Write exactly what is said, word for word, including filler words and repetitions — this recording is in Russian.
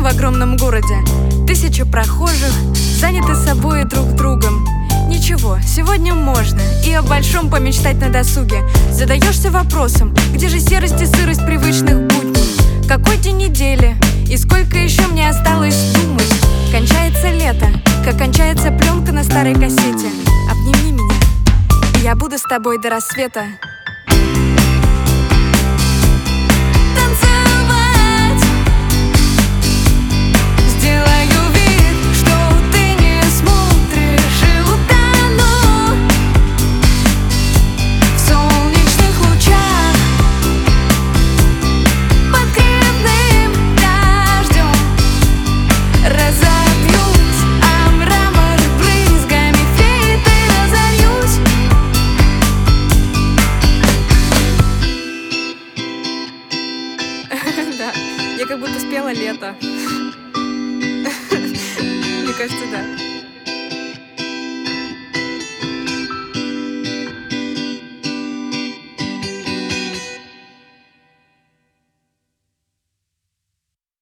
в огромном городе. Тысячи прохожих заняты собой и друг другом. Ничего, сегодня можно и о большом помечтать на досуге. Задаешься вопросом, где же серость и сырость привычных будней? Какой день недели и сколько еще мне осталось думать? Кончается лето, как кончается пленка на старой кассете. Обними меня, и я буду с тобой до рассвета. Да, я как будто спела лето. Мне кажется, да.